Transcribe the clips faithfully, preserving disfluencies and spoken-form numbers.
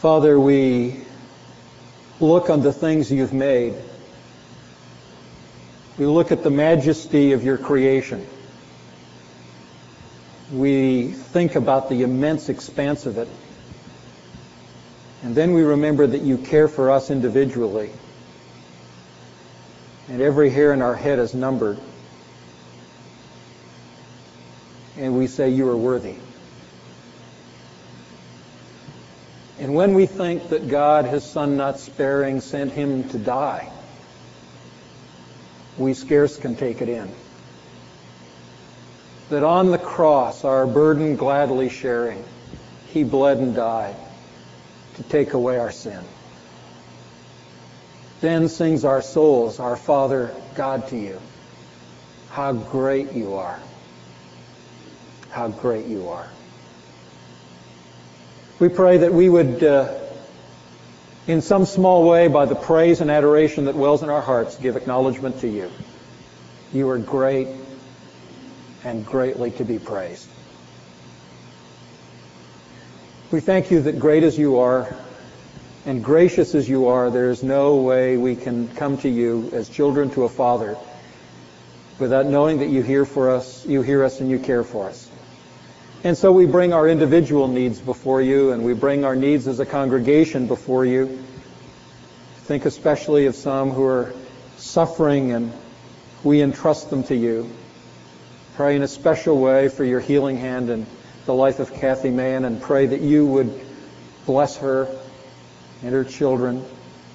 Father, we look on the things you've made. We look at the majesty of your creation. We think about the immense expanse of it. And then we remember that you care for us individually. And every hair in our head is numbered. And we say you are worthy. And when we think that God, his Son not sparing, sent him to die, we scarce can take it in. That on the cross, our burden gladly sharing, he bled and died to take away our sin. Then sings our souls, our Father God, to you. How great you are. How great you are. We pray that we would, uh, in some small way, by the praise and adoration that wells in our hearts, give acknowledgement to you. You are great and greatly to be praised. We thank you that great as you are and gracious as you are, there is no way we can come to you as children to a Father without knowing that you hear for us, you hear us and you care for us. And so we bring our individual needs before you, and we bring our needs as a congregation before you. Think especially of some who are suffering, and we entrust them to you. Pray in a special way for your healing hand in the life of Kathy Mahan, and pray that you would bless her and her children.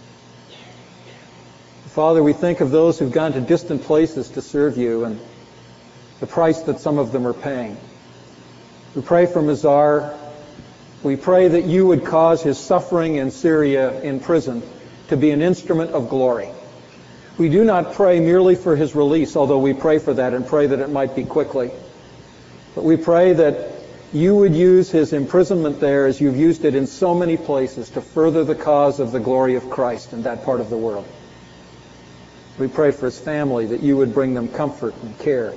Father, we think of those who've gone to distant places to serve you and the price that some of them are paying. We pray for Mazar. We pray that you would cause his suffering in Syria in prison to be an instrument of glory. We do not pray merely for his release, although we pray for that and pray that it might be quickly. But we pray that you would use his imprisonment there as you've used it in so many places to further the cause of the glory of Christ in that part of the world. We pray for his family, that you would bring them comfort and care.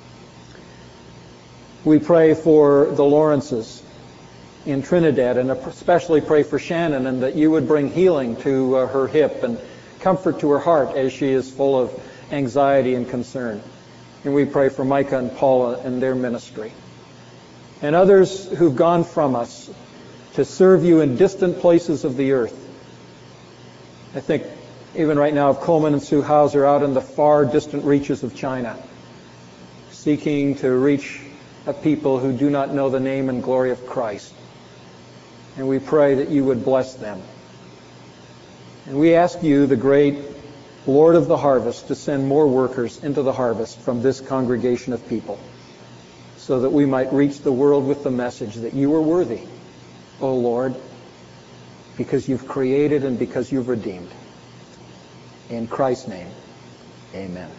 We pray for the Lawrences in Trinidad, and especially pray for Shannon, and that you would bring healing to uh, her hip and comfort to her heart as she is full of anxiety and concern. And we pray for Micah and Paula and their ministry. And others who've gone from us to serve you in distant places of the earth. I think even right now of Coleman and Sue Hauser out in the far distant reaches of China, seeking to reach a people who do not know the name and glory of Christ. And we pray that you would bless them. And we ask you, the great Lord of the harvest, to send more workers into the harvest from this congregation of people, so that we might reach the world with the message that you are worthy, O Lord, because you've created and because you've redeemed. In Christ's name, amen.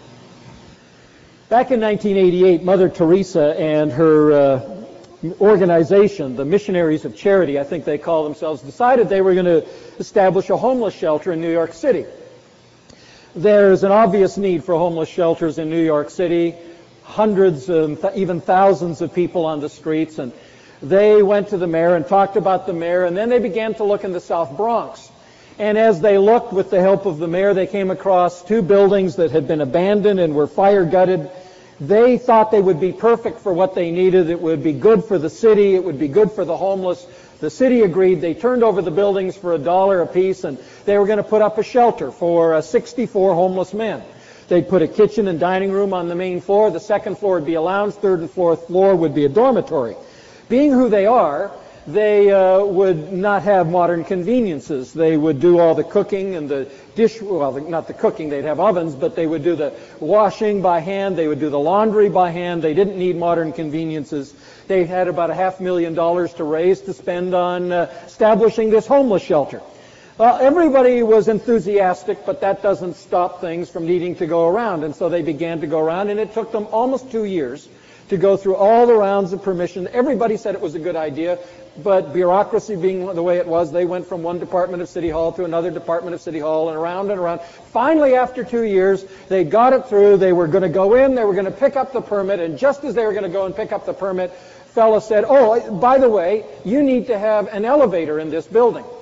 Back in nineteen eighty-eight, Mother Teresa and her uh, organization, the Missionaries of Charity, I think they call themselves, decided they were going to establish a homeless shelter in New York City. There's an obvious need for homeless shelters in New York City, hundreds and th- even thousands of people on the streets, and they went to the mayor and talked about the mayor, and then they began to look in the South Bronx. And as they looked with the help of the mayor, they came across two buildings that had been abandoned and were fire gutted. They thought they would be perfect for what they needed. It would be good for the city. It would be good for the homeless. The city agreed. They turned over the buildings for a dollar apiece, and they were going to put up a shelter for uh, sixty-four homeless men. They'd put a kitchen and dining room on the main floor. The second floor would be a lounge. Third and fourth floor would be a dormitory. Being who they are, they uh, would not have modern conveniences. They would do all the cooking and the dish, well, not the cooking, they'd have ovens, but they would do the washing by hand. They would do the laundry by hand. They didn't need modern conveniences. They had about a half million dollars to raise to spend on uh, establishing this homeless shelter. Well, everybody was enthusiastic, but that doesn't stop things from needing to go around. And so they began to go around, and it took them almost two years to go through all the rounds of permission. Everybody said it was a good idea, but bureaucracy being the way it was, they went from one department of City Hall to another department of City Hall and around and around. Finally, after two years, they got it through. They were going to go in, they were going to pick up the permit, and just as they were going to go and pick up the permit, fella said, oh, by the way, you need to have an elevator in this building.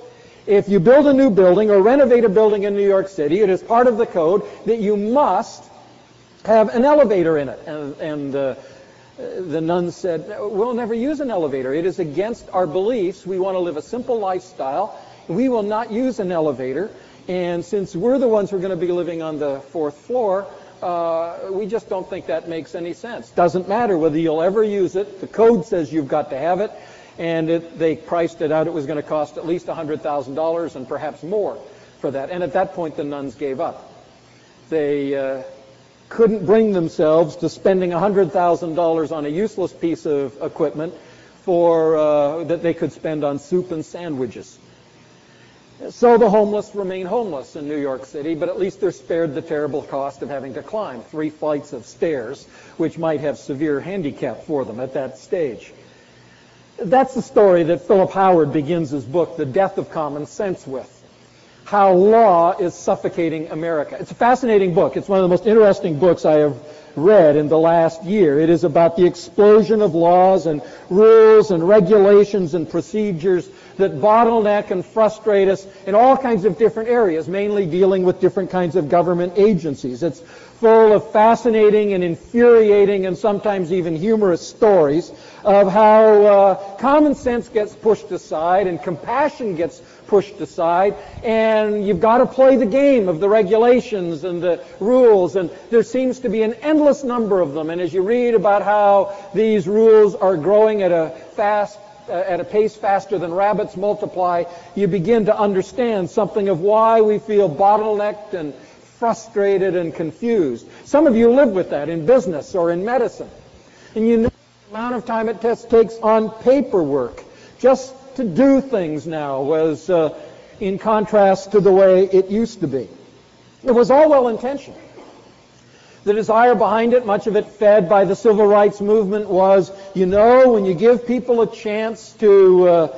If you build a new building or renovate a building in New York City, it is part of the code that you must have an elevator in it. And, and uh, the nuns said, we'll never use an elevator. It is against our beliefs. We want to live a simple lifestyle. We will not use an elevator. And since we're the ones who are going to be living on the fourth floor, uh, we just don't think that makes any sense. Doesn't matter whether you'll ever use it. The code says you've got to have it. And it, they priced it out. It was going to cost at least one hundred thousand dollars and perhaps more for that. And at that point, the nuns gave up. They uh, couldn't bring themselves to spending one hundred thousand dollars on a useless piece of equipment for uh, that they could spend on soup and sandwiches. So the homeless remain homeless in New York City, but at least they're spared the terrible cost of having to climb three flights of stairs, which might have severe handicap for them at that stage. That's the story that Philip Howard begins his book, The Death of Common Sense, with. How law is suffocating America. It's a fascinating book. It's one of the most interesting books I have read in the last year. It is about the explosion of laws and rules and regulations and procedures that bottleneck and frustrate us in all kinds of different areas, mainly dealing with different kinds of government agencies. It's full of fascinating and infuriating and sometimes even humorous stories of how uh, common sense gets pushed aside and compassion gets pushed aside, and you've got to play the game of the regulations and the rules, and there seems to be an endless number of them. And as you read about how these rules are growing at a fast uh, at a pace faster than rabbits multiply, you begin to understand something of why we feel bottlenecked and frustrated and confused. Some of you live with that in business or in medicine, and you know the amount of time it takes on paperwork just to do things now was uh, in contrast to the way it used to be. It was all well-intentioned. The desire behind it, much of it fed by the civil rights movement, was, you know, when you give people a chance to uh,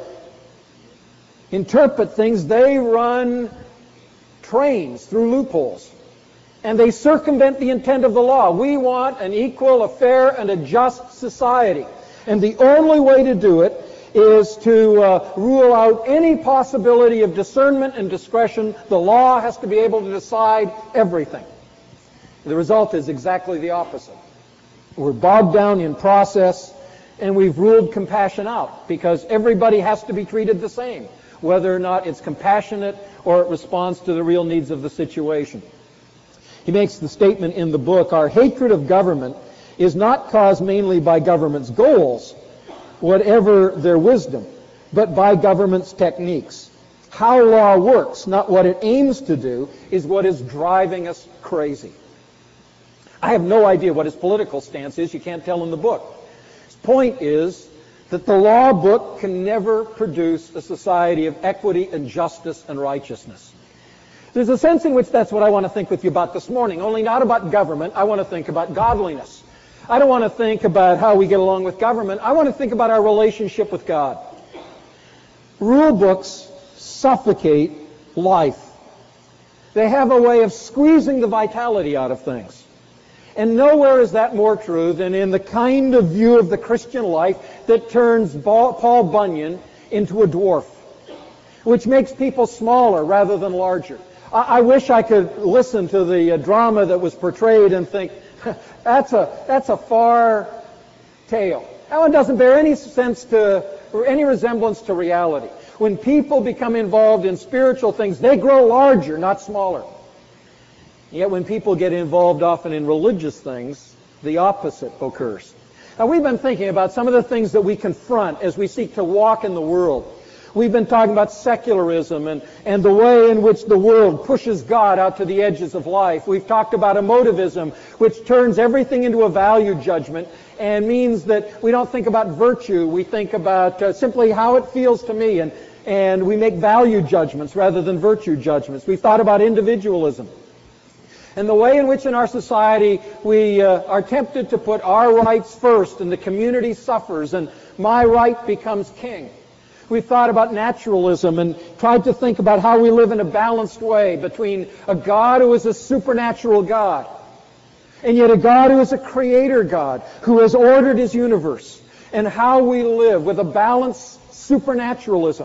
interpret things, they run trains through loopholes. And they circumvent the intent of the law. We want an equal, a fair, and a just society. And the only way to do it is to uh, rule out any possibility of discernment and discretion. The law has to be able to decide everything. The result is exactly the opposite. We're bogged down in process, and we've ruled compassion out because everybody has to be treated the same, whether or not it's compassionate or it responds to the real needs of the situation. He makes the statement in the book, our hatred of government is not caused mainly by government's goals, whatever their wisdom, but by government's techniques. How law works, not what it aims to do, is what is driving us crazy. I have no idea what his political stance is. You can't tell in the book. His point is that the law book can never produce a society of equity and justice and righteousness. There's a sense in which that's what I want to think with you about this morning, only not about government. I want to think about godliness. I don't want to think about how we get along with government. I want to think about our relationship with God. Rule books suffocate life. They have a way of squeezing the vitality out of things. And nowhere is that more true than in the kind of view of the Christian life that turns Paul Bunyan into a dwarf, which makes people smaller rather than larger. I wish I could listen to the drama that was portrayed and think, that's a that's a far tale. That one doesn't bear any sense to, or any resemblance to reality. When people become involved in spiritual things, they grow larger, not smaller. Yet when people get involved often in religious things, the opposite occurs. Now, we've been thinking about some of the things that we confront as we seek to walk in the world. We've been talking about secularism and, and the way in which the world pushes God out to the edges of life. We've talked about emotivism, which turns everything into a value judgment and means that we don't think about virtue. We think about uh, simply how it feels to me, and, and we make value judgments rather than virtue judgments. We've thought about individualism and the way in which in our society we uh, are tempted to put our rights first and the community suffers and my right becomes king. We've thought about naturalism and tried to think about how we live in a balanced way between a God who is a supernatural God and yet a God who is a creator God who has ordered his universe, and how we live with a balanced supernaturalism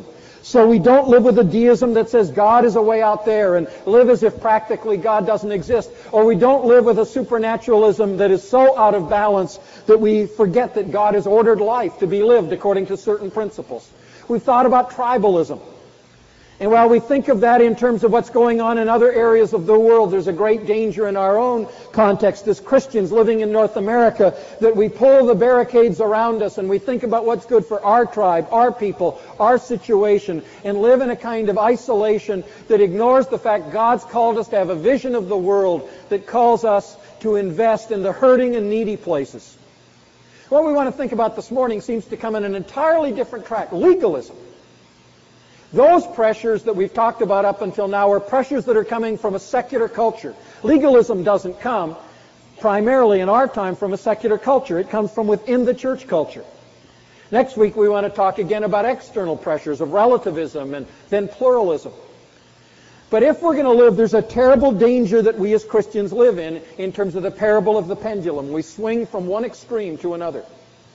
So we don't live with a deism that says God is away out there and live as if practically God doesn't exist. Or we don't live with a supernaturalism that is so out of balance that we forget that God has ordered life to be lived according to certain principles. We've thought about tribalism. And while we think of that in terms of what's going on in other areas of the world, there's a great danger in our own context as Christians living in North America that we pull the barricades around us and we think about what's good for our tribe, our people, our situation, and live in a kind of isolation that ignores the fact God's called us to have a vision of the world that calls us to invest in the hurting and needy places. What we want to think about this morning seems to come in an entirely different track, legalism. Those pressures that we've talked about up until now are pressures that are coming from a secular culture. Legalism doesn't come primarily in our time from a secular culture. It comes from within the church culture. Next week we want to talk again about external pressures of relativism and then pluralism. But if we're going to live, there's a terrible danger that we as Christians live in in terms of the parable of the pendulum. We swing from one extreme to another.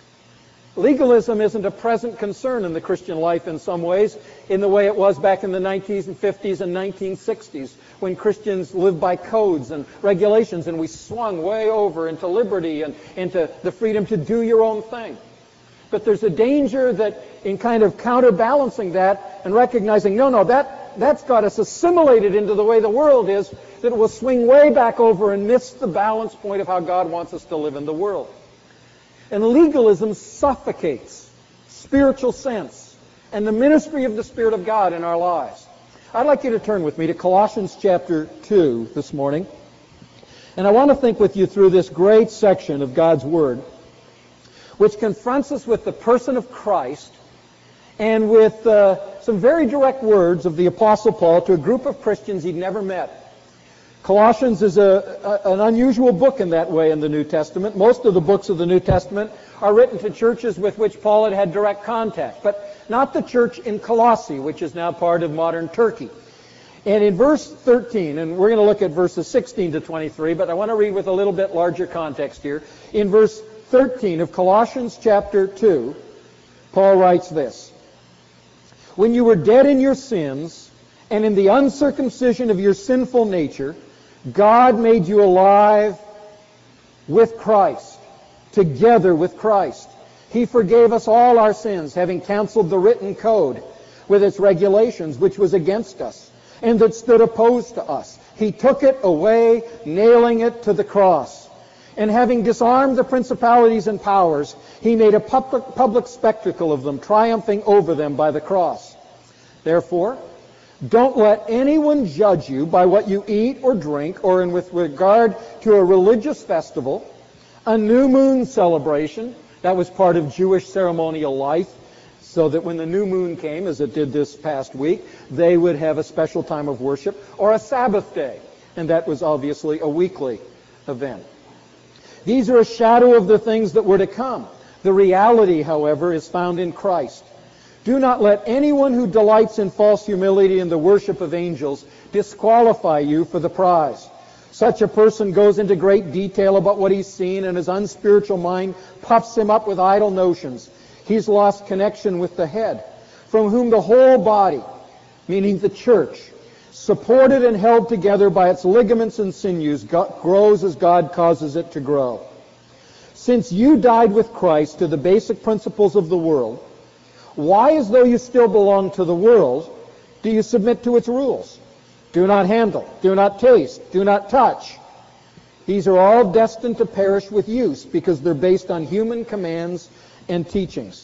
Legalism isn't a present concern in the Christian life in some ways, in the way it was back in the nineteen fifties and nineteen sixties, when Christians lived by codes and regulations, and we swung way over into liberty and into the freedom to do your own thing. But there's a danger that in kind of counterbalancing that and recognizing, no, no, that, that's got us assimilated into the way the world is, that it will swing way back over and miss the balance point of how God wants us to live in the world. And legalism suffocates spiritual sense and the ministry of the Spirit of God in our lives. I'd like you to turn with me to Colossians chapter two this morning. And I want to think with you through this great section of God's Word, which confronts us with the person of Christ and with uh, some very direct words of the Apostle Paul to a group of Christians he'd never met. Colossians is a, a, an unusual book in that way in the New Testament. Most of the books of the New Testament are written to churches with which Paul had had direct contact, but not the church in Colossae, which is now part of modern Turkey. And in verse thirteen, and we're going to look at verses sixteen to twenty-three, but I want to read with a little bit larger context here. In verse thirteen of Colossians chapter two, Paul writes this: "When you were dead in your sins and in the uncircumcision of your sinful nature, God made you alive with Christ, together with Christ. He forgave us all our sins, having canceled the written code with its regulations, which was against us, and that stood opposed to us. He took it away, nailing it to the cross. And having disarmed the principalities and powers, he made a public, public spectacle of them, triumphing over them by the cross. Therefore, don't let anyone judge you by what you eat or drink, or in with regard to a religious festival, a new moon celebration. That was part of Jewish ceremonial life, so that when the new moon came, as it did this past week, they would have a special time of worship, or a Sabbath day, and that was obviously a weekly event. These are a shadow of the things that were to come. The reality, however, is found in Christ. Do not let anyone who delights in false humility and the worship of angels disqualify you for the prize. Such a person goes into great detail about what he's seen, and his unspiritual mind puffs him up with idle notions. He's lost connection with the head, from whom the whole body, meaning the church, supported and held together by its ligaments and sinews, grows as God causes it to grow. Since you died with Christ to the basic principles of the world, why, as though you still belong to the world, do you submit to its rules? Do not handle, do not taste, do not touch. These are all destined to perish with use because they're based on human commands and teachings.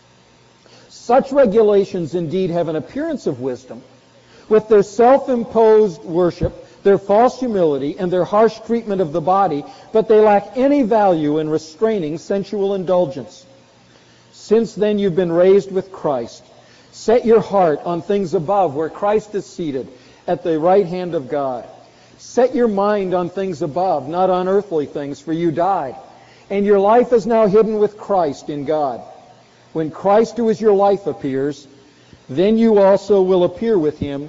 Such regulations indeed have an appearance of wisdom, with their self-imposed worship, their false humility, and their harsh treatment of the body, but they lack any value in restraining sensual indulgence. Since then you've been raised with Christ. Set your heart on things above, where Christ is seated at the right hand of God. Set your mind on things above, not on earthly things, for you died, and your life is now hidden with Christ in God. When Christ, who is your life, appears, then you also will appear with him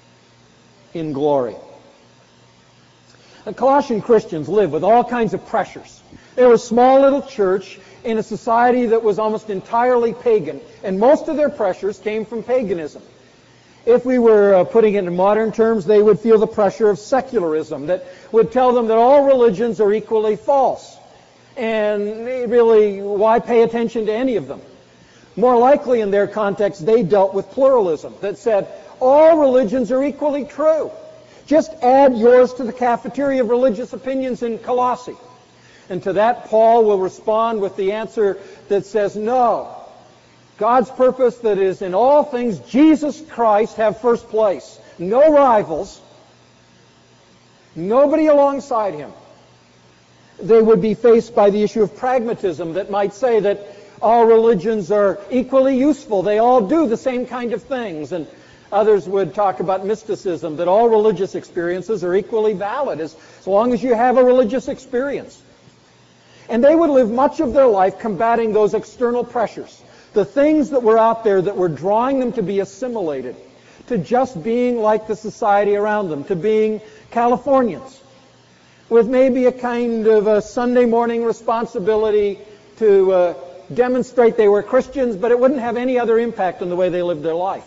in glory." The Colossian Christians live with all kinds of pressures. They were a small little church in a society that was almost entirely pagan, and most of their pressures came from paganism. If we were uh, putting it in modern terms, they would feel the pressure of secularism that would tell them that all religions are equally false. And really, why pay attention to any of them? More likely in their context, they dealt with pluralism that said all religions are equally true. Just add yours to the cafeteria of religious opinions in Colossae. And to that, Paul will respond with the answer that says, no. God's purpose that is in all things, Jesus Christ have first place. No rivals. Nobody alongside him. They would be faced by the issue of pragmatism that might say that all religions are equally useful. They all do the same kind of things. And others would talk about mysticism, that all religious experiences are equally valid as, as long as you have a religious experience. And they would live much of their life combating those external pressures, the things that were out there that were drawing them to be assimilated, to just being like the society around them, to being Californians, with maybe a kind of a Sunday morning responsibility to uh, demonstrate they were Christians, but it wouldn't have any other impact on the way they lived their life.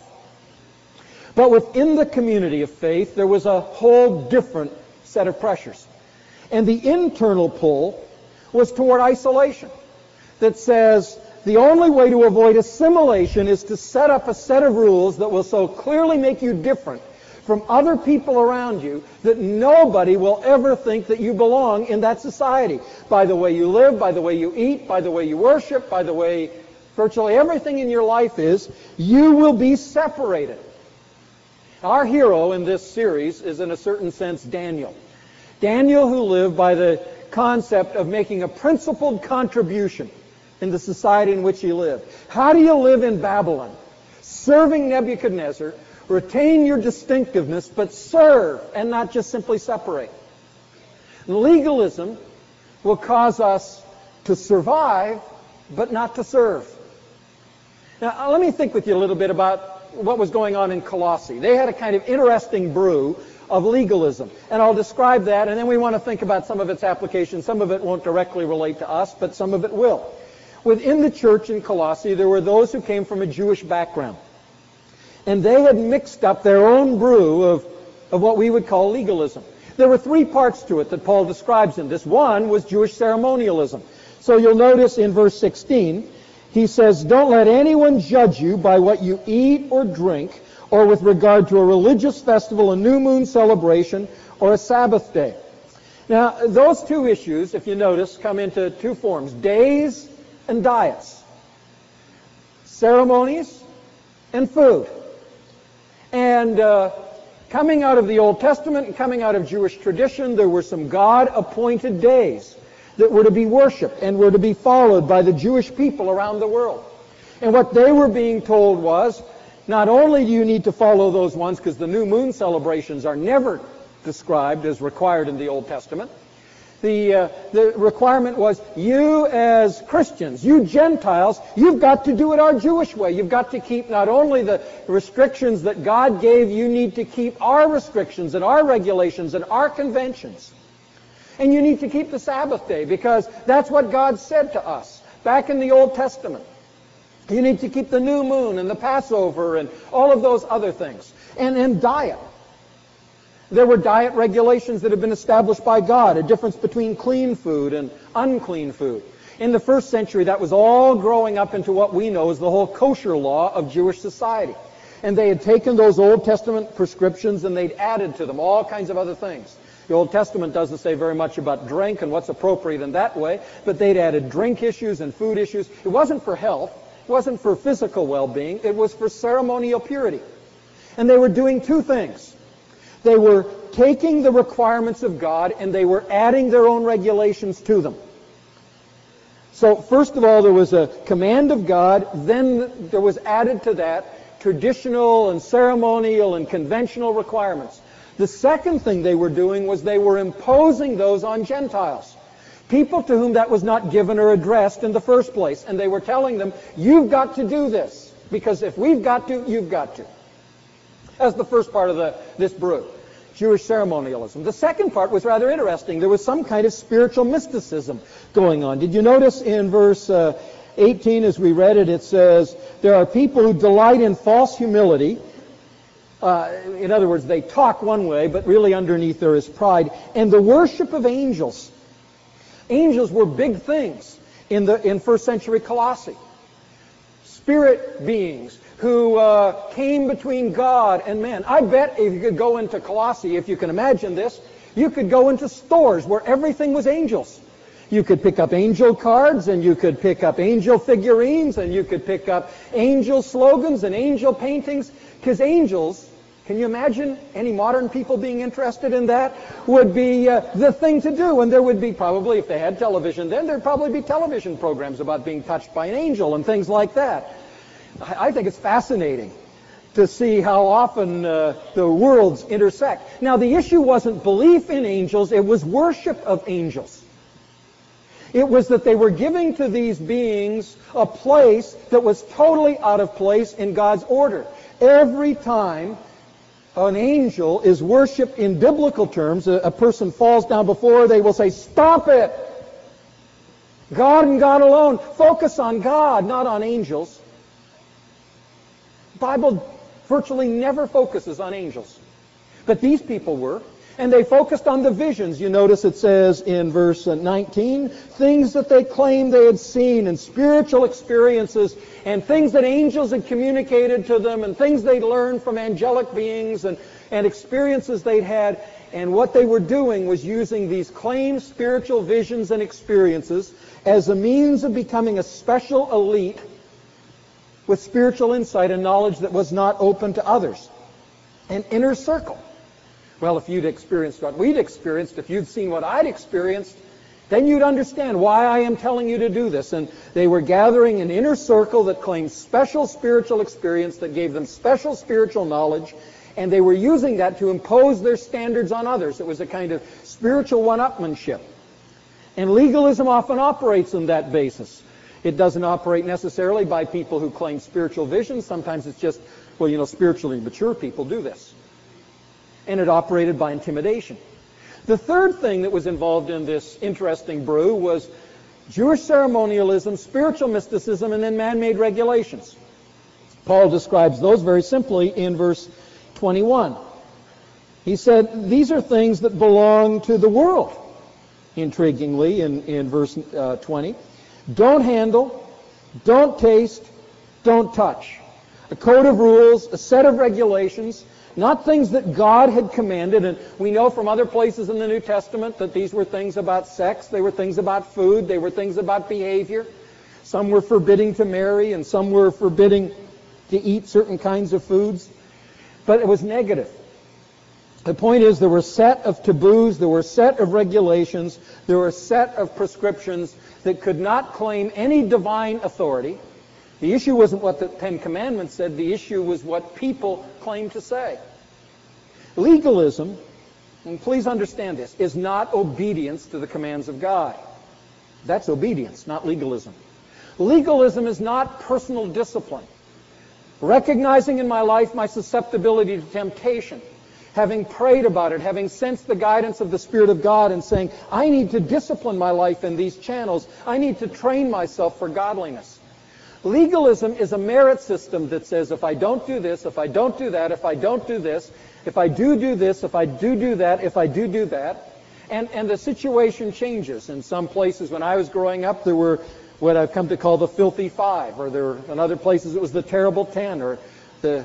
But within the community of faith, there was a whole different set of pressures. And the internal pull was toward isolation, that says the only way to avoid assimilation is to set up a set of rules that will so clearly make you different from other people around you that nobody will ever think that you belong in that society. By the way you live, by the way you eat, by the way you worship, by the way virtually everything in your life is, you will be separated. Our hero in this series is, in a certain sense, Daniel. Daniel, who lived by the concept of making a principled contribution in the society in which he lived. How do you live in Babylon? Serving Nebuchadnezzar, retain your distinctiveness, but serve and not just simply separate. Legalism will cause us to survive, but not to serve. Now, let me think with you a little bit about what was going on in Colossae. They had a kind of interesting brew of legalism. And I'll describe that, and then we want to think about some of its applications. Some of it won't directly relate to us, but some of it will. Within the church in Colossae, there were those who came from a Jewish background. And they had mixed up their own brew of, of what we would call legalism. There were three parts to it that Paul describes in this. One was Jewish ceremonialism. So you'll notice in verse sixteen, he says, don't let anyone judge you by what you eat or drink, or with regard to a religious festival, a new moon celebration, or a Sabbath day. Now, those two issues, if you notice, come into two forms, days and diets, ceremonies and food. And uh, coming out of the Old Testament and coming out of Jewish tradition, there were some God-appointed days that were to be worshipped and were to be followed by the Jewish people around the world. And what they were being told was, not only do you need to follow those ones, because the new moon celebrations are never described as required in the Old Testament, the, uh, the requirement was, you as Christians, you Gentiles, you've got to do it our Jewish way. You've got to keep not only the restrictions that God gave, you need to keep our restrictions and our regulations and our conventions. And you need to keep the Sabbath day, because that's what God said to us back in the Old Testament. You need to keep the new moon and the Passover and all of those other things. And and diet. There were diet regulations that had been established by God, a difference between clean food and unclean food. In the first century, that was all growing up into what we know as the whole kosher law of Jewish society. And they had taken those Old Testament prescriptions and they'd added to them all kinds of other things. The Old Testament doesn't say very much about drink and what's appropriate in that way, but they'd added drink issues and food issues. It wasn't for health. It wasn't for physical well-being. It was for ceremonial purity. And they were doing two things. They were taking the requirements of God and they were adding their own regulations to them. So first of all, there was a command of God. Then there was added to that traditional and ceremonial and conventional requirements. The second thing they were doing was they were imposing those on Gentiles. People to whom that was not given or addressed in the first place. And they were telling them, you've got to do this. Because if we've got to, you've got to. That's the first part of the, this brew. Jewish ceremonialism. The second part was rather interesting. There was some kind of spiritual mysticism going on. Did you notice in verse uh, eighteen, as we read it, it says, there are people who delight in false humility. Uh, in other words, they talk one way, but really underneath there is pride. And the worship of angels. Angels were big things in the in first century Colossae. Spirit beings who uh, came between God and man. I bet if you could go into Colossae, if you can imagine this, you could go into stores where everything was angels. You could pick up angel cards, and you could pick up angel figurines, and you could pick up angel slogans and angel paintings, because angels, can you imagine any modern people being interested in that? Would be uh, the thing to do. And there would be probably, if they had television then, there'd probably be television programs about being touched by an angel and things like that. I, I think it's fascinating to see how often uh, the worlds intersect. Now, the issue wasn't belief in angels, it was worship of angels. It was that they were giving to these beings a place that was totally out of place in God's order. Every time an angel is worshipped in biblical terms, a, a person falls down before her, they will say, "Stop it! God and God alone. Focus on God, not on angels." The Bible virtually never focuses on angels. But these people were. And they focused on the visions. You notice it says in verse nineteen, things that they claimed they had seen and spiritual experiences and things that angels had communicated to them and things they'd learned from angelic beings and, and experiences they'd had. And what they were doing was using these claimed spiritual visions and experiences as a means of becoming a special elite with spiritual insight and knowledge that was not open to others. An inner circle. Well, if you'd experienced what we'd experienced, if you'd seen what I'd experienced, then you'd understand why I am telling you to do this. And they were gathering an inner circle that claimed special spiritual experience, that gave them special spiritual knowledge, and they were using that to impose their standards on others. It was a kind of spiritual one-upmanship. And legalism often operates on that basis. It doesn't operate necessarily by people who claim spiritual visions. Sometimes it's just, well, you know, spiritually mature people do this. And it operated by intimidation. The third thing that was involved in this interesting brew was Jewish ceremonialism, spiritual mysticism, and then man-made regulations. Paul describes those very simply in verse twenty-one. He said, these are things that belong to the world. Intriguingly, in, in verse uh, twenty, don't handle, don't taste, don't touch. A code of rules, a set of regulations, not things that God had commanded. And we know from other places in the New Testament that these were things about sex, they were things about food, they were things about behavior. Some were forbidding to marry, and some were forbidding to eat certain kinds of foods. But it was negative. The point is, there were a set of taboos, there were a set of regulations, there were a set of prescriptions that could not claim any divine authority. The issue wasn't what the Ten Commandments said, the issue was what people claimed to say. Legalism, and please understand this, is not obedience to the commands of God. That's obedience, not legalism. Legalism is not personal discipline. Recognizing in my life my susceptibility to temptation, having prayed about it, having sensed the guidance of the Spirit of God and saying, I need to discipline my life in these channels. I need to train myself for godliness. Legalism is a merit system that says, if I don't do this, if I don't do that, if I don't do this, if I do do this, if I do do that, if I do do that, and, and the situation changes. In some places, when I was growing up, there were what I've come to call the filthy five, or there, in other places it was the terrible ten, or the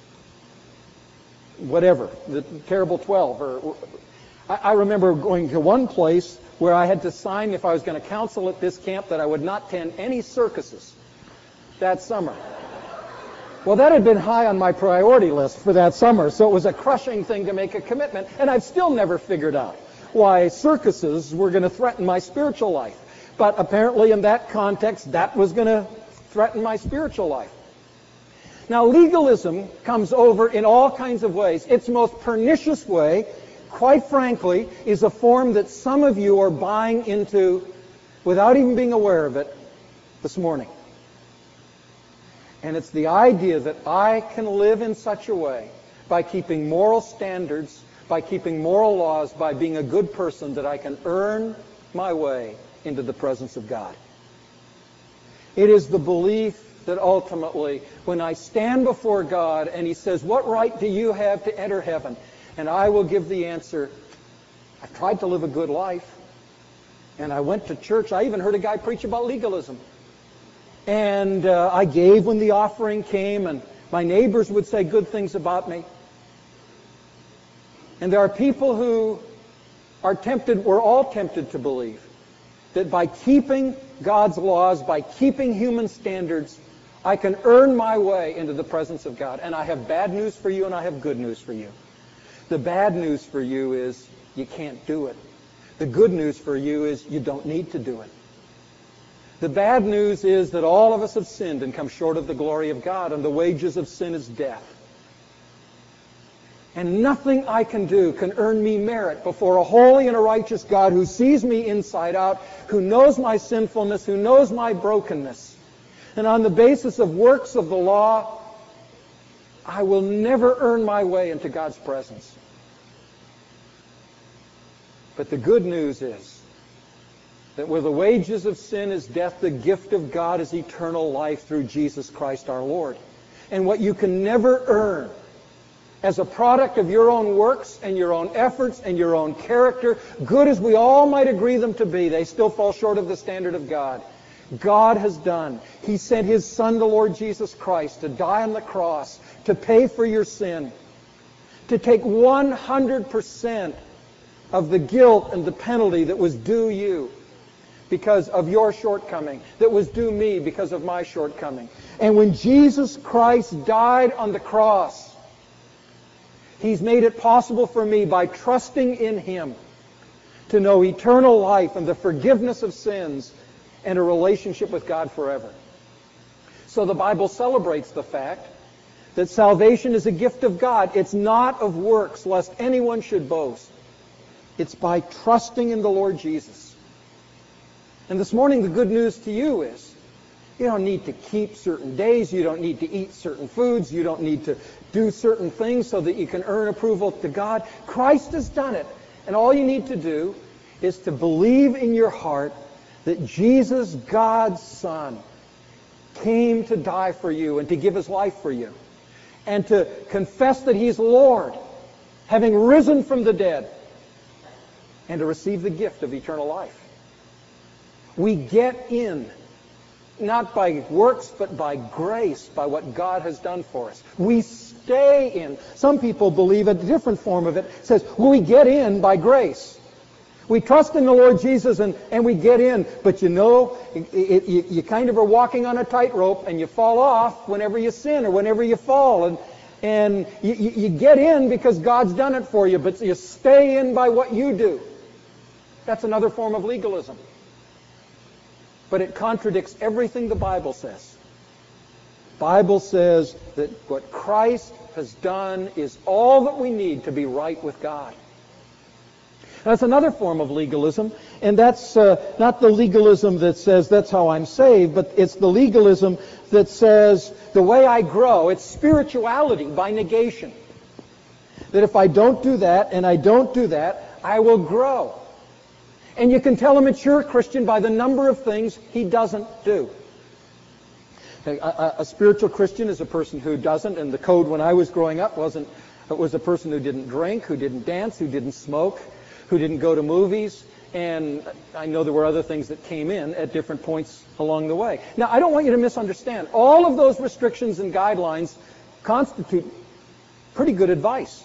whatever, the terrible twelve. Or I, I remember going to one place where I had to sign, if I was going to counsel at this camp, that I would not attend any circuses that summer. Well, that had been high on my priority list for that summer, so it was a crushing thing to make a commitment, and I've still never figured out why circuses were going to threaten my spiritual life. But apparently in that context, that was going to threaten my spiritual life. Now, legalism comes over in all kinds of ways. Its most pernicious way, quite frankly, is a form that some of you are buying into without even being aware of it this morning. And it's the idea that I can live in such a way by keeping moral standards by keeping moral laws, by being a good person, that I can earn my way into the presence of God. It is the belief that ultimately, when I stand before God and He says, what right do you have to enter heaven? And I will give the answer, I've tried to live a good life. And I went to church. I even heard a guy preach about legalism. And uh, I gave when the offering came, and my neighbors would say good things about me. And there are people who are tempted, we're all tempted to believe, that by keeping God's laws, by keeping human standards, I can earn my way into the presence of God. And I have bad news for you, and I have good news for you. The bad news for you is you can't do it. The good news for you is you don't need to do it. The bad news is that all of us have sinned and come short of the glory of God, and the wages of sin is death. And nothing I can do can earn me merit before a holy and a righteous God who sees me inside out, who knows my sinfulness, who knows my brokenness. And on the basis of works of the law, I will never earn my way into God's presence. But the good news is that where the wages of sin is death, the gift of God is eternal life through Jesus Christ our Lord. And what you can never earn as a product of your own works and your own efforts and your own character, good as we all might agree them to be, they still fall short of the standard of God. God has done. He sent His Son, the Lord Jesus Christ, to die on the cross, to pay for your sin, to take one hundred percent of the guilt and the penalty that was due you because of your shortcoming, that was due me because of my shortcoming. And when Jesus Christ died on the cross, He's made it possible for me, by trusting in Him, to know eternal life and the forgiveness of sins and a relationship with God forever. So the Bible celebrates the fact that salvation is a gift of God. It's not of works, lest anyone should boast. It's by trusting in the Lord Jesus. And this morning, the good news to you is, you don't need to keep certain days. You don't need to eat certain foods. You don't need to do certain things so that you can earn approval to God. Christ has done it. And all you need to do is to believe in your heart that Jesus, God's Son, came to die for you and to give His life for you. And to confess that He's Lord, having risen from the dead, and to receive the gift of eternal life. We get in, not by works, but by grace, by what God has done for us. We stay in. Some people believe a different form of it. It says, well, we get in by grace. We trust in the Lord Jesus and, and we get in. But you know, it, it, you, you kind of are walking on a tightrope and you fall off whenever you sin or whenever you fall. And, and you, you get in because God's done it for you, but you stay in by what you do. That's another form of legalism. But it contradicts everything the Bible says. The Bible says that what Christ has done is all that we need to be right with God. That's another form of legalism, and that's uh, not the legalism that says that's how I'm saved, but it's the legalism that says the way I grow, it's spirituality by negation. That if I don't do that and I don't do that, I will grow. And you can tell a mature Christian by the number of things he doesn't do. A, a, a spiritual Christian is a person who doesn't, and the code when I was growing up wasn't, it was a person who didn't drink, who didn't dance, who didn't smoke, who didn't go to movies, and I know there were other things that came in at different points along the way. Now, I don't want you to misunderstand. All of those restrictions and guidelines constitute pretty good advice.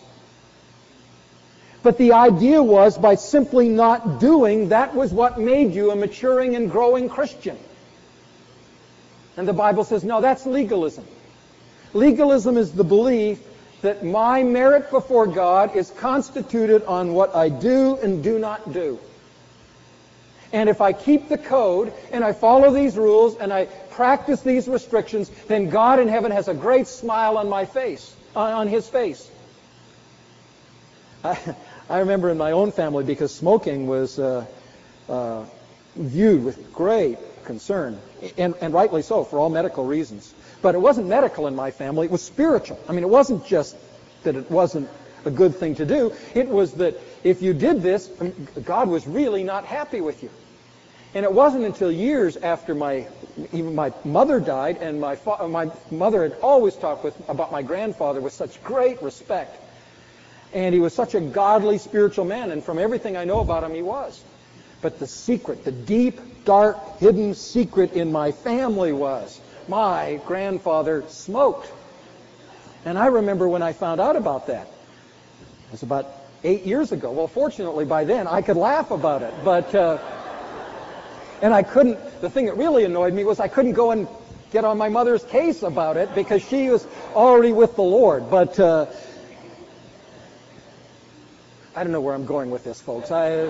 But the idea was, by simply not doing, that was what made you a maturing and growing Christian. And the Bible says, no, that's legalism. Legalism is the belief that my merit before God is constituted on what I do and do not do. And if I keep the code and I follow these rules and I practice these restrictions, then God in heaven has a great smile on my face, on His face. I, I remember in my own family, because smoking was uh, uh, viewed with great concern, and, and rightly so, for all medical reasons. But it wasn't medical in my family, it was spiritual. I mean, it wasn't just that it wasn't a good thing to do. It was that if you did this, God was really not happy with you. And it wasn't until years after my even my mother died, and my fa- my mother had always talked with about my grandfather with such great respect. And he was such a godly, spiritual man, and from everything I know about him, he was. But the secret, the deep, dark, hidden secret in my family was my grandfather smoked. And I remember when I found out about that. It was about eight years ago. Well, fortunately, by then, I could laugh about it. But, uh, and I couldn't, the thing that really annoyed me was I couldn't go and get on my mother's case about it because she was already with the Lord. But uh, I don't know where I'm going with this, folks. I...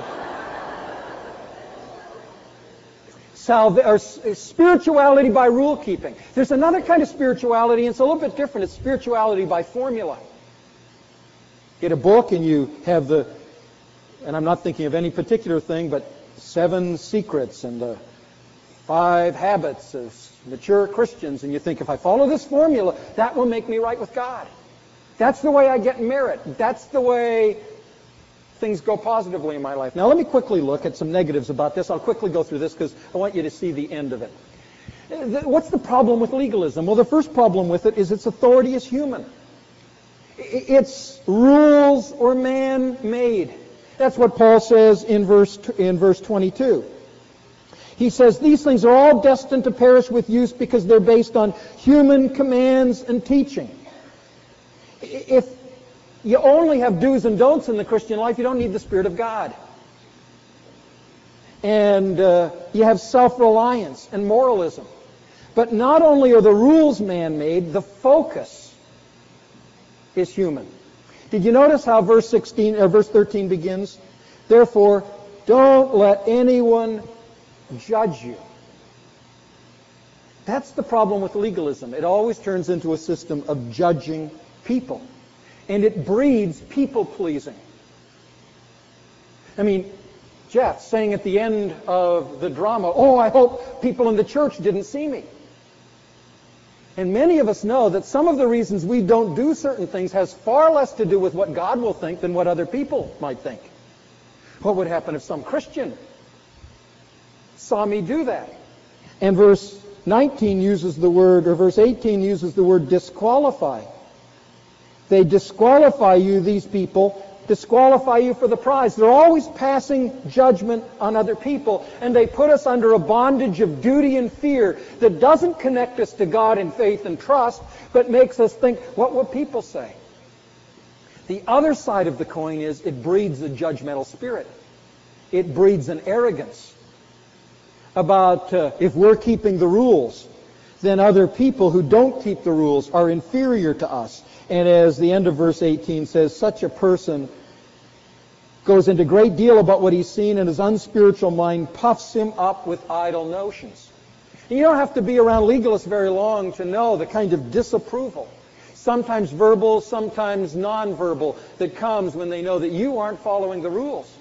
Salva- or spirituality by rule keeping. There's another kind of spirituality, and it's a little bit different. It's spirituality by formula. Get a book and you have the, and I'm not thinking of any particular thing, but seven secrets and the five habits of mature Christians, and you think, if I follow this formula, that will make me right with God. That's the way I get merit. That's the way things go positively in my life. Now let me quickly look at some negatives about this. I'll quickly go through this because I want you to see the end of it. What's the problem with legalism? Well, the first problem with it is its authority is human. It's rules or man-made. That's what Paul says in verse in verse twenty-two. He says, these things are all destined to perish with use because they're based on human commands and teaching. If you only have do's and don'ts in the Christian life, you don't need the Spirit of God. And uh, you have self-reliance and moralism. But not only are the rules man-made, the focus is human. Did you notice how verse sixteen or verse thirteen begins? Therefore, don't let anyone judge you. That's the problem with legalism. It always turns into a system of judging people. And it breeds people-pleasing. I mean, Jeff saying at the end of the drama, oh, I hope people in the church didn't see me. And many of us know that some of the reasons we don't do certain things has far less to do with what God will think than what other people might think. What would happen if some Christian saw me do that? And verse nineteen uses the word, or verse eighteen uses the word disqualify. They disqualify you, these people, disqualify you for the prize. They're always passing judgment on other people, and they put us under a bondage of duty and fear that doesn't connect us to God in faith and trust, but makes us think, what will people say? The other side of the coin is it breeds a judgmental spirit. It breeds an arrogance about uh, if we're keeping the rules, then other people who don't keep the rules are inferior to us. And as the end of verse eighteen says, such a person goes into a great deal about what he's seen, and his unspiritual mind puffs him up with idle notions. And you don't have to be around legalists very long to know the kind of disapproval, sometimes verbal, sometimes nonverbal, that comes when they know that you aren't following the rules.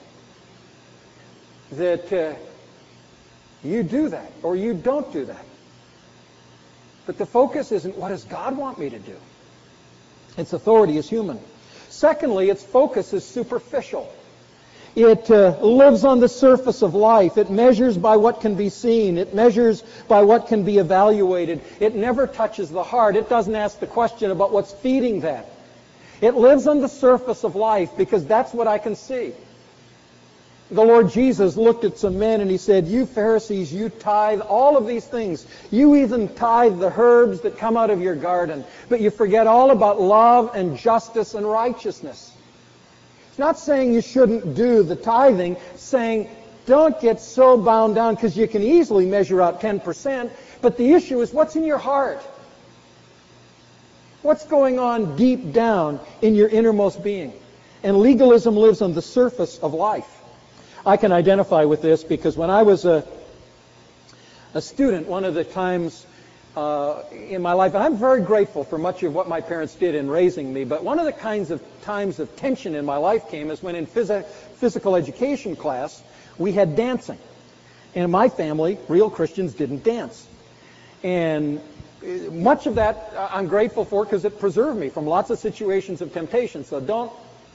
That uh, you do that, or you don't do that. But the focus isn't, what does God want me to do? Its authority is human. Secondly, its focus is superficial. It uh, lives on the surface of life. It measures by what can be seen. It measures by what can be evaluated. It never touches the heart. It doesn't ask the question about what's feeding that. It lives on the surface of life because that's what I can see. The Lord Jesus looked at some men and he said, you Pharisees, you tithe all of these things. You even tithe the herbs that come out of your garden, but you forget all about love and justice and righteousness. It's not saying you shouldn't do the tithing, saying don't get so bound down because you can easily measure out ten percent, but the issue is what's in your heart. What's going on deep down in your innermost being? And legalism lives on the surface of life. I can identify with this because when I was a, a student, one of the times uh, in my life, and I'm very grateful for much of what my parents did in raising me, but one of the kinds of times of tension in my life came is when in phys- physical education class, we had dancing. And in my family, real Christians didn't dance. And much of that I'm grateful for because it preserved me from lots of situations of temptation. So don't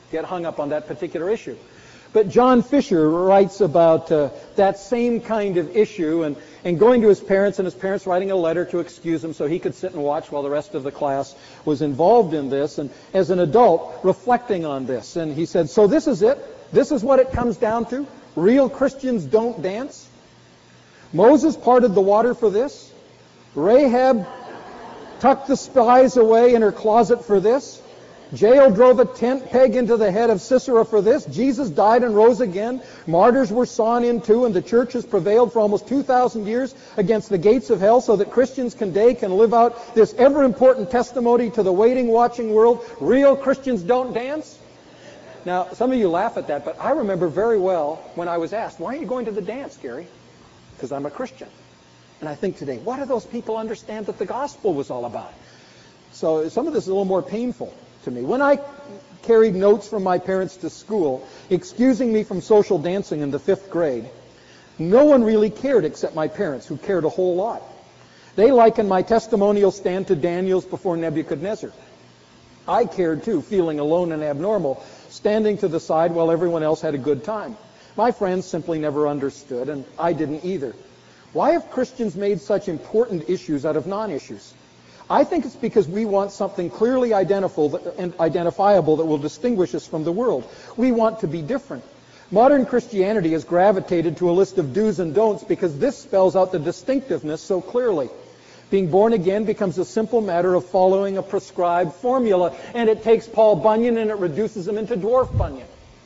get hung up on that particular issue. But John Fisher writes about uh, that same kind of issue and, and going to his parents and his parents writing a letter to excuse him so he could sit and watch while the rest of the class was involved in this. And as an adult, reflecting on this. And he said, so this is it? This is what it comes down to? Real Christians don't dance? Moses parted the water for this? Rahab tucked the spies away in her closet for this? Jael drove a tent peg into the head of Sisera for this. Jesus died and rose again. Martyrs were sawn in two, and the church has prevailed for almost two thousand years against the gates of hell so that Christians today can live out this ever-important testimony to the waiting, watching world. Real Christians don't dance? Now, some of you laugh at that, but I remember very well when I was asked, why are you going to the dance, Gary? Because I'm a Christian. And I think today, what do those people understand that the gospel was all about? So some of this is a little more painful to me. When I carried notes from my parents to school, excusing me from social dancing in the fifth grade, no one really cared except my parents, who cared a whole lot. They likened my testimonial stand to Daniel's before Nebuchadnezzar. I cared too, feeling alone and abnormal, standing to the side while everyone else had a good time. My friends simply never understood, and I didn't either. Why have Christians made such important issues out of non-issues? I think it's because we want something clearly identifiable that will distinguish us from the world. We want to be different. Modern Christianity has gravitated to a list of do's and don'ts because this spells out the distinctiveness so clearly. Being born again becomes a simple matter of following a prescribed formula, and it takes Paul Bunyan and it reduces him into Dwarf Bunyan.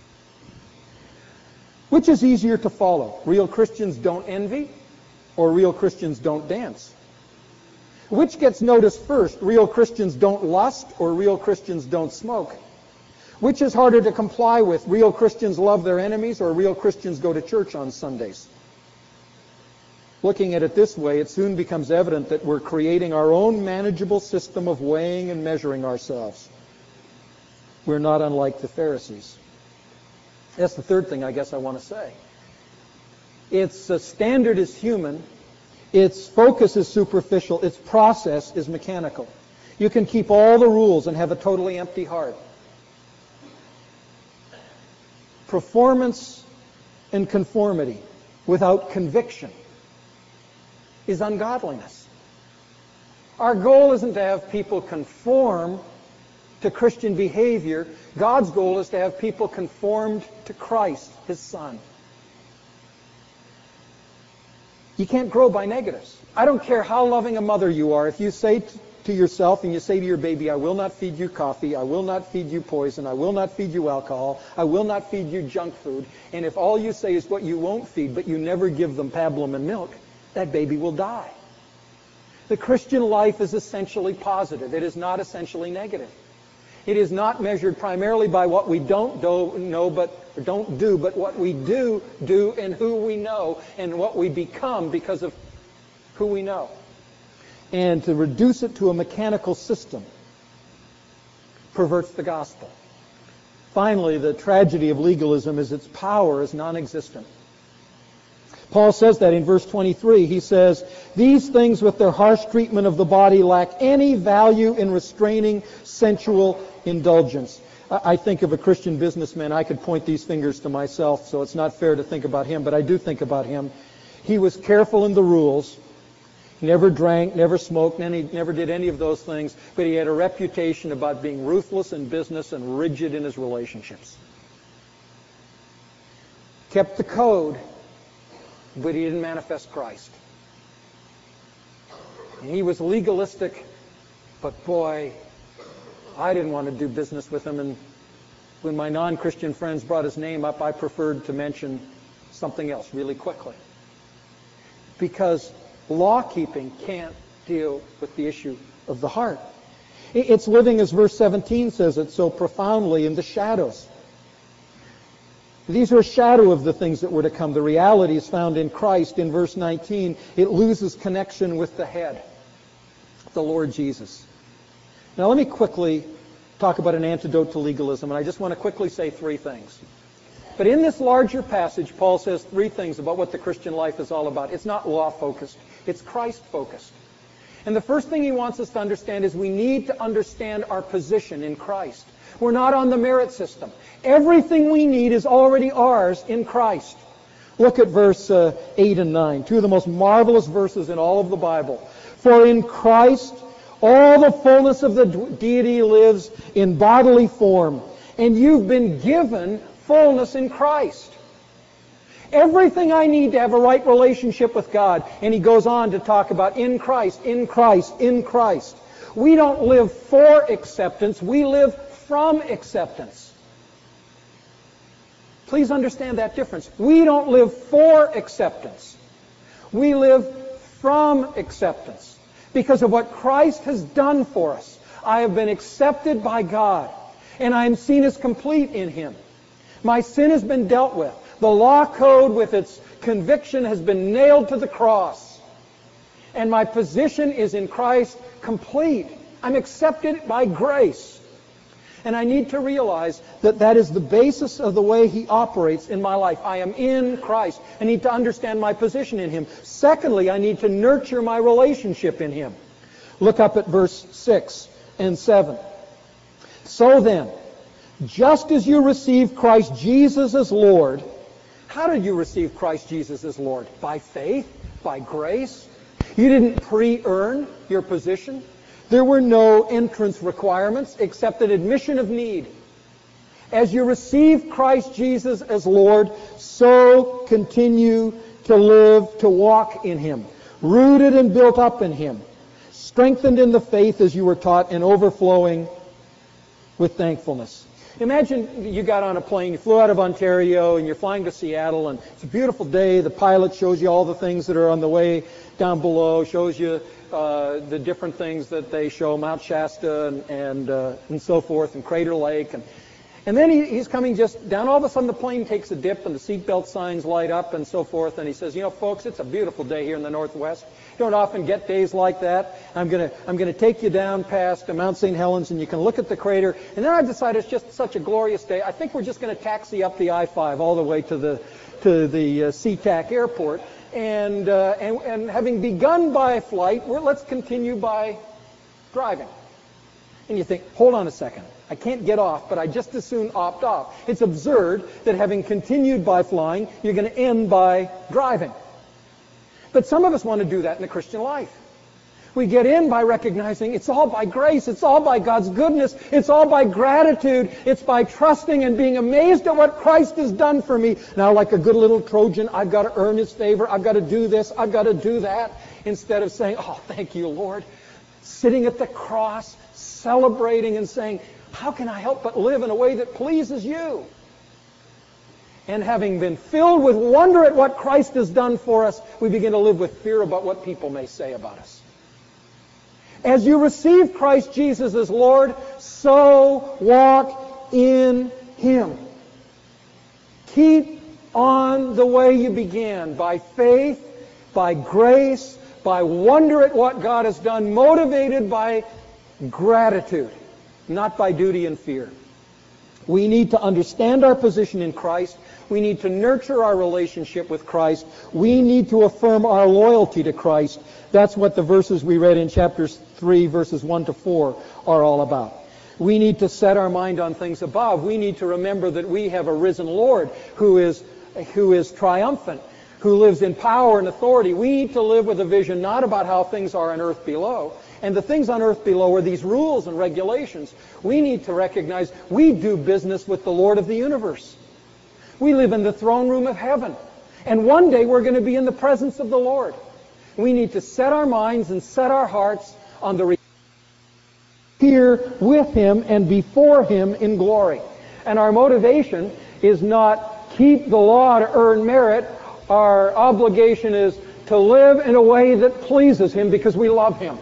Which is easier to follow? Real Christians don't envy, or real Christians don't dance? Which gets noticed first? Real Christians don't lust, or real Christians don't smoke? Which is harder to comply with? Real Christians love their enemies, or real Christians go to church on Sundays? Looking at it this way, it soon becomes evident that we're creating our own manageable system of weighing and measuring ourselves. We're not unlike the Pharisees. That's the third thing I guess I want to say. Its uh, standard is human. Its focus is superficial. Its process is mechanical. You can keep all the rules and have a totally empty heart. Performance and conformity without conviction is ungodliness. Our goal isn't to have people conform to Christian behavior. God's goal is to have people conformed to Christ, His Son. You can't grow by negatives. I don't care how loving a mother you are. If you say t- to yourself and you say to your baby, I will not feed you coffee, I will not feed you poison, I will not feed you alcohol, I will not feed you junk food, and if all you say is what you won't feed, but you never give them pablum and milk, that baby will die. The Christian life is essentially positive. It is not essentially negative. It is not measured primarily by what we don't do, know, but or don't do, but what we do do and who we know and what we become because of who we know. And to reduce it to a mechanical system perverts the gospel. Finally, the tragedy of legalism is its power is non-existent. Paul says that in verse twenty-three. He says, these things with their harsh treatment of the body lack any value in restraining sensual indulgence. I think of a Christian businessman. I could point these fingers to myself, so it's not fair to think about him, but I do think about him. He was careful in the rules. He never drank, never smoked, and he never did any of those things, but he had a reputation about being ruthless in business and rigid in his relationships. Kept the code, but he didn't manifest Christ. And he was legalistic, but boy, I didn't want to do business with him, and when my non-Christian friends brought his name up, I preferred to mention something else really quickly. Because law-keeping can't deal with the issue of the heart. It's living, as verse seventeen says it so profoundly, in the shadows. These are a shadow of the things that were to come. The reality is found in Christ. In verse nineteen, it loses connection with the head, the Lord Jesus. Now let me quickly talk about an antidote to legalism, and I just want to quickly say three things. But in this larger passage, Paul says three things about what the Christian life is all about. It's not law-focused. It's Christ-focused. And the first thing he wants us to understand is we need to understand our position in Christ. We're not on the merit system. Everything we need is already ours in Christ. Look at verse uh, eight and nine, two of the most marvelous verses in all of the Bible. For in Christ all the fullness of the deity lives in bodily form, and you've been given fullness in Christ. Everything I need to have a right relationship with God. And he goes on to talk about in Christ, in Christ, in Christ. We don't live for acceptance. We live from acceptance. Please understand that difference. We don't live for acceptance. We live from acceptance because of what Christ has done for us. I have been accepted by God, and I am seen as complete in Him. My sin has been dealt with. The law code with its conviction has been nailed to the cross. And my position is in Christ complete. I'm accepted by grace. And I need to realize that that is the basis of the way He operates in my life. I am in Christ. I need to understand my position in Him. Secondly, I need to nurture my relationship in Him. Look up at verse six and seven. So then, just as you received Christ Jesus as Lord. How did you receive Christ Jesus as Lord? By faith? By grace? You didn't pre-earn your position. There were no entrance requirements except an admission of need. As you receive Christ Jesus as Lord, so continue to live, to walk in Him, rooted and built up in Him, strengthened in the faith as you were taught, and overflowing with thankfulness. Imagine you got on a plane, you flew out of Ontario, and you're flying to Seattle, and it's a beautiful day. The pilot shows you all the things that are on the way down below, shows you uh, the different things that they show, Mount Shasta and and, uh, and so forth, and Crater Lake. And, and then he, he's coming just down. All of a sudden, the plane takes a dip, and the seatbelt signs light up and so forth. And he says, you know, folks, it's a beautiful day here in the Northwest. You don't often get days like that. I'm going to I'm going to take you down past Mount Saint Helens, and you can look at the crater. And then I decided it's just such a glorious day. I think we're just going to taxi up the I five all the way to the to the uh, SeaTac airport. And, uh, and and having begun by flight, we're, let's continue by driving. And you think, hold on a second. I can't get off, but I just as soon opt off. It's absurd that having continued by flying, you're going to end by driving. But some of us want to do that in the Christian life. We get in by recognizing it's all by grace, it's all by God's goodness, it's all by gratitude, it's by trusting and being amazed at what Christ has done for me. Now, like a good little Trojan, I've got to earn His favor, I've got to do this, I've got to do that, instead of saying, oh, thank you, Lord. Sitting at the cross, celebrating and saying, how can I help but live in a way that pleases you? And having been filled with wonder at what Christ has done for us, we begin to live with fear about what people may say about us. As you receive Christ Jesus as Lord, so walk in Him. Keep on the way you began, by faith, by grace, by wonder at what God has done, motivated by gratitude, not by duty and fear. We need to understand our position in Christ. We need to nurture our relationship with Christ. We need to affirm our loyalty to Christ. That's what the verses we read in chapters three, verses one to four are all about. We need to set our mind on things above. We need to remember that we have a risen Lord who is, who is triumphant, who lives in power and authority. We need to live with a vision not about how things are on earth below. And the things on earth below are these rules and regulations. We need to recognize we do business with the Lord of the universe. We live in the throne room of heaven. And one day we're going to be in the presence of the Lord. We need to set our minds and set our hearts on the here with Him and before Him in glory. And our motivation is not keep the law to earn merit. Our obligation is to live in a way that pleases Him because we love Him.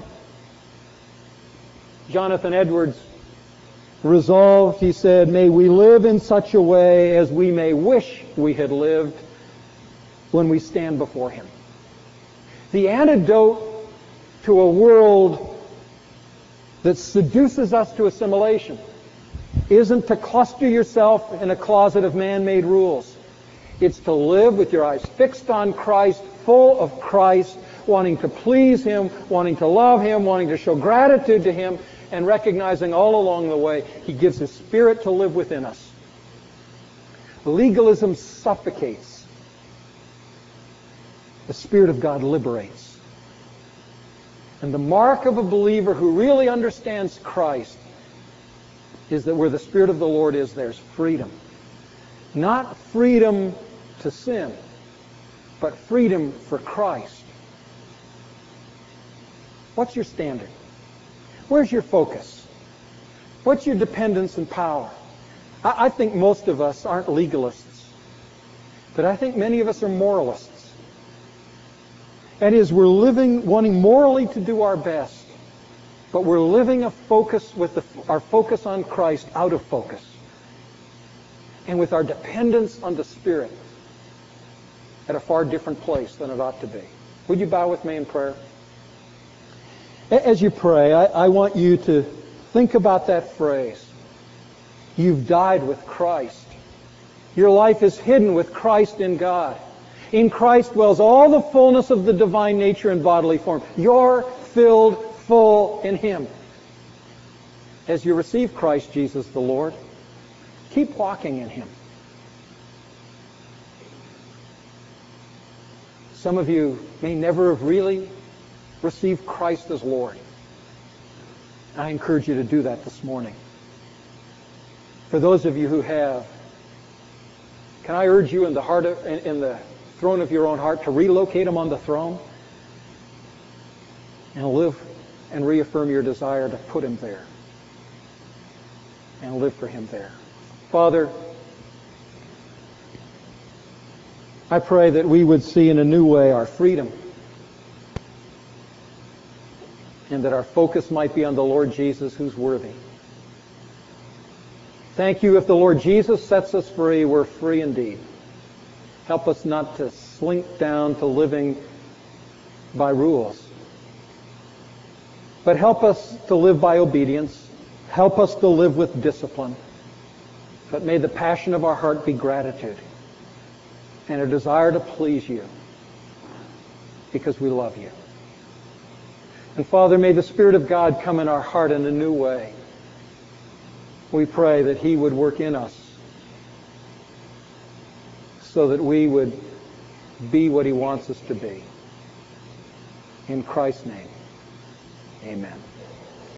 Jonathan Edwards resolved, he said, may we live in such a way as we may wish we had lived when we stand before Him. The antidote to a world that seduces us to assimilation isn't to cluster yourself in a closet of man-made rules. It's to live with your eyes fixed on Christ, full of Christ, wanting to please Him, wanting to love Him, wanting to show gratitude to Him, and recognizing all along the way He gives His Spirit to live within us. Legalism suffocates. The Spirit of God liberates. And the mark of a believer who really understands Christ is that where the Spirit of the Lord is, there's freedom. Not freedom to sin, but freedom for Christ. What's your standard? Where's your focus? What's your dependence and power? I, I think most of us aren't legalists, but I think many of us are moralists. That is, we're living, wanting morally to do our best, but we're living a focus with the, our focus on Christ out of focus, and with our dependence on the Spirit at a far different place than it ought to be. Would you bow with me in prayer? As you pray, I, I want you to think about that phrase. You've died with Christ. Your life is hidden with Christ in God. In Christ dwells all the fullness of the divine nature in bodily form. You're filled full in Him. As you receive Christ Jesus the Lord, keep walking in Him. Some of you may never have really received Christ as Lord. I encourage you to do that this morning. For those of you who have, can I urge you in the heart of, in, in the throne of your own heart to relocate Him on the throne and live and reaffirm your desire to put Him there and live for Him there. Father, I pray that we would see in a new way our freedom, and that our focus might be on the Lord Jesus, who's worthy. Thank you. If the Lord Jesus sets us free, we're free indeed. Help us not to slink down to living by rules, but help us to live by obedience. Help us to live with discipline. But may the passion of our heart be gratitude and a desire to please you because we love you. And Father, may the Spirit of God come in our heart in a new way. We pray that He would work in us so that we would be what He wants us to be. In Christ's name, amen.